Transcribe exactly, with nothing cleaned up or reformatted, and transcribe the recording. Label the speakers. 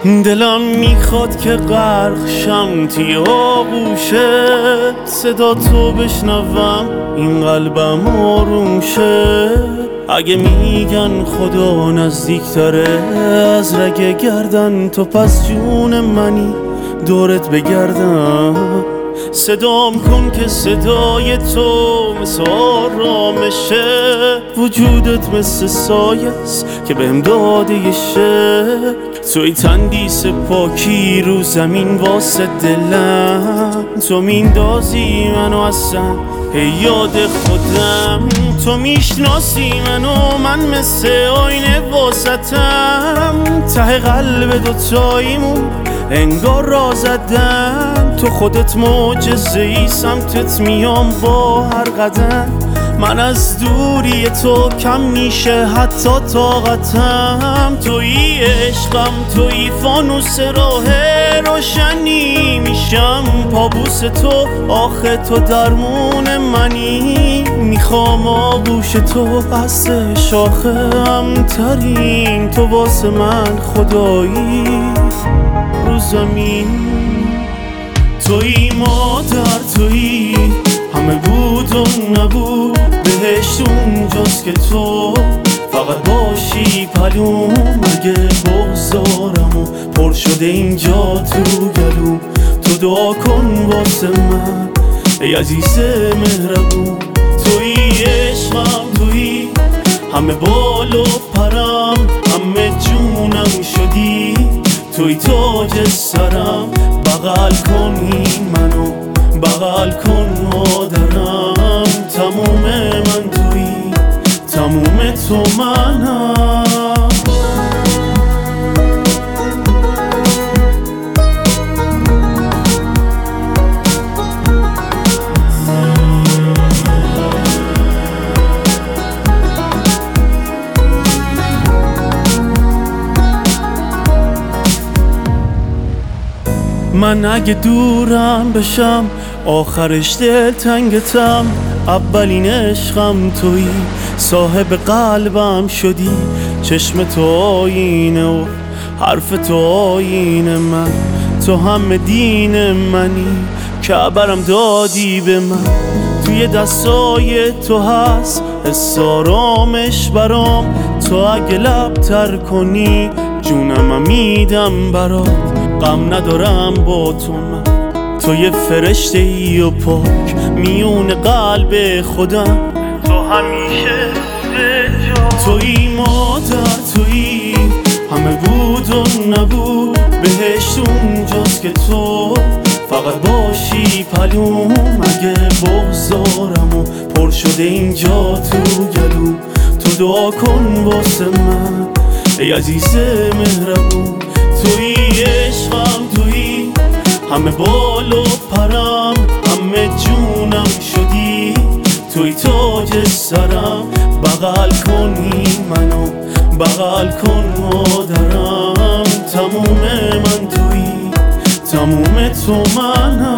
Speaker 1: دلم میخواد که غرق شم توی آغوشه، صدا تو بشنوم این قلبم آروم شه. اگه میگن خدا نزدیک داره از رگ گردن، تو پس جون منی دورت بگردم. صدام کن که صدای تو مثل آرامشه، وجودت مثل سایه است که بهم داده یه شکل. توی تندیس پاکی رو زمین واسه دلم، تو میندازی منو اصلا هی یاد خودم. تو میشناسی منو من مثل آینه واسطم، ته قلب دوتاییمون انگار را زدم. تو خودت معجزه‌ای سمتت میام با هر قدم، من از دوری تو کم میشه حتی طاقتم. تویی عشقم تویی فانوس راه روشنی، میشم پابوس تو آخه تو درمون منی. میخوام آغوش تو قصد شاخم ترین، تو واسه من خدایی رو زمین. تویی مادر تویی همه بود و نبود، بهشت اونجاست که تو فقط باشی پلوم. اگه بگذارم و پر شده اینجا تو گلوم، تو دعا کن واسه من ای عزیز مهربون. تویی عشقم تویی همه بال و پرم، همه جونم شدی توی تاج سرم. بغل کن این منو بغل کن مادرم، تموم من تویی تموم تو منم. من اگه دورم بشم آخرش دل تنگتم، اولین عشقم تویی صاحب قلبم شدی. چشم تو آینه و حرف تو آینه من، تو همه دین منی که برم دادی به من. توی دستای تو هست حس آرامش برام، تو اگه لب تر کنی جونم میدم برات. غم ندارم با تو من، تو یه فرشته ای و پاک میون قلب خودم، تو همیشه بوده جا. تویی مادر تویی همه بود و نبود، بهشت اونجاست که تو فقط باشی پلوم. اگه بگذارم و پر شده اینجا تو گلوم، تو دعا کن واسه من ای عزیز مهربون. تویی عشقم تویی همه بال و پرم، همه جونم شدی توی تاج سرم. بغل کن این منو بغل کن مادرم، تموم من تویی تموم تو منم.